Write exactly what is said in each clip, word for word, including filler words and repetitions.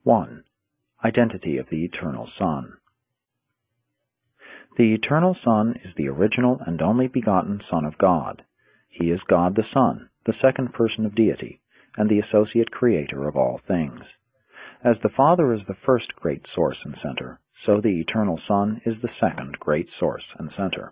one. Identity of the Eternal Son. The Eternal Son is the original and only begotten Son of God. He is God the Son, the second person of deity, and the associate creator of all things. As the Father is the first great source and center, so the Eternal Son is the second great source and center.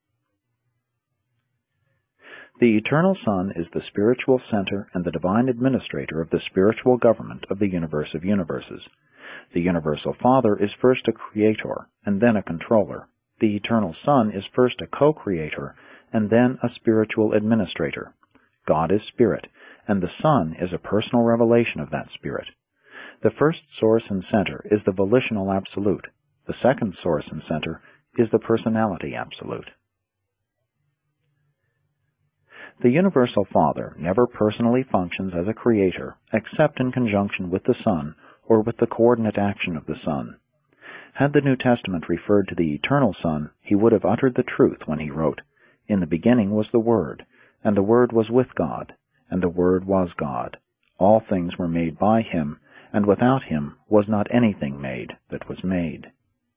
The Eternal Son is the spiritual center and the divine administrator of the spiritual government of the universe of universes. The Universal Father is first a creator and then a controller. The Eternal Son is first a co-creator and then a spiritual administrator. God is Spirit, and the Son is a personal revelation of that Spirit. The first source and center is the volitional absolute. The second source and center is the personality absolute. The Universal Father never personally functions as a creator except in conjunction with the Son or with the coordinate action of the Son. Had the New Testament referred to the Eternal Son, he would have uttered the truth when he wrote, "In the beginning was the Word, and the Word was with God, and the Word was God. All things were made by him, and without him was not anything made that was made."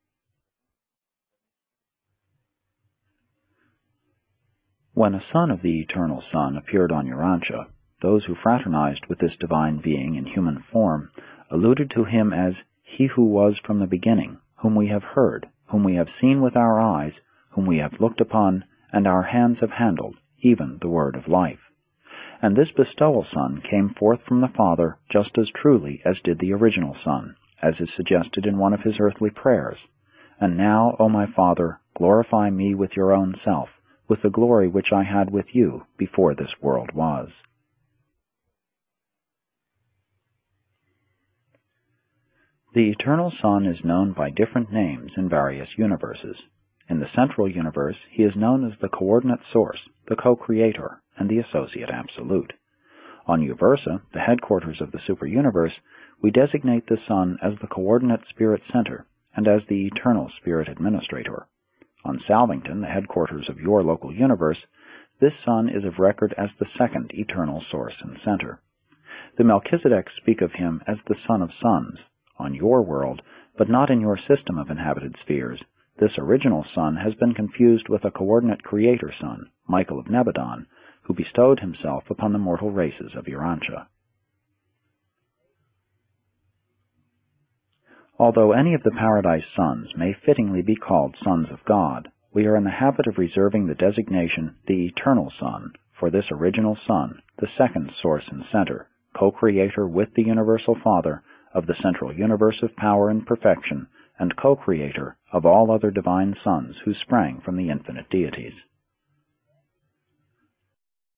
When a son of the Eternal Son appeared on Urantia, those who fraternized with this divine being in human form alluded to him as He who was from the beginning, whom we have heard, whom we have seen with our eyes, whom we have looked upon, and our hands have handled, even the word of life. And this bestowal Son came forth from the Father just as truly as did the original Son, as is suggested in one of his earthly prayers. "And now, O my Father, glorify me with your own self, with the glory which I had with you before this world was." The Eternal Son is known by different names in various universes. In the central universe, he is known as the coordinate source, the co-creator, and the associate absolute. On Uversa, the headquarters of the super-universe, we designate the Son as the coordinate spirit center and as the eternal spirit administrator. On Salvington, the headquarters of your local universe, this Son is of record as the second eternal source and center. The Melchizedeks speak of him as the Son of Sons. On your world, but not in your system of inhabited spheres, this original Son has been confused with a coordinate creator Son, Michael of Nebadon, who bestowed himself upon the mortal races of Urantia. Although any of the Paradise Sons may fittingly be called Sons of God, we are in the habit of reserving the designation the Eternal Son for this original Son, the second source and center, co-creator with the Universal Father of the central universe of power and perfection, and co-creator of all other divine sons who sprang from the infinite deities.